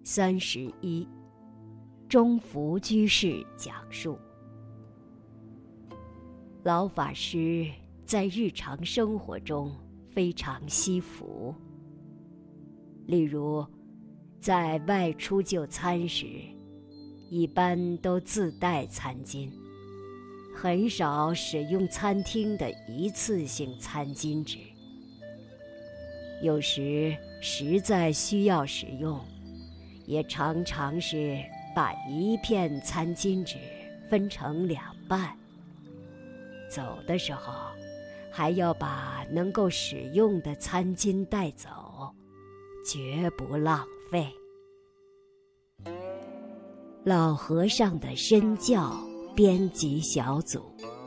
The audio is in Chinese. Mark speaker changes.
Speaker 1: 31，中福居士讲述。老法师在日常生活中非常惜福，例如在外出就餐时，一般都自带餐巾，很少使用餐厅的一次性餐巾纸。有时实在需要使用，也常常是把一片餐巾纸分成2半。走的时候，还要把能够使用的餐巾带走，绝不浪费。老和尚的身教编辑小组。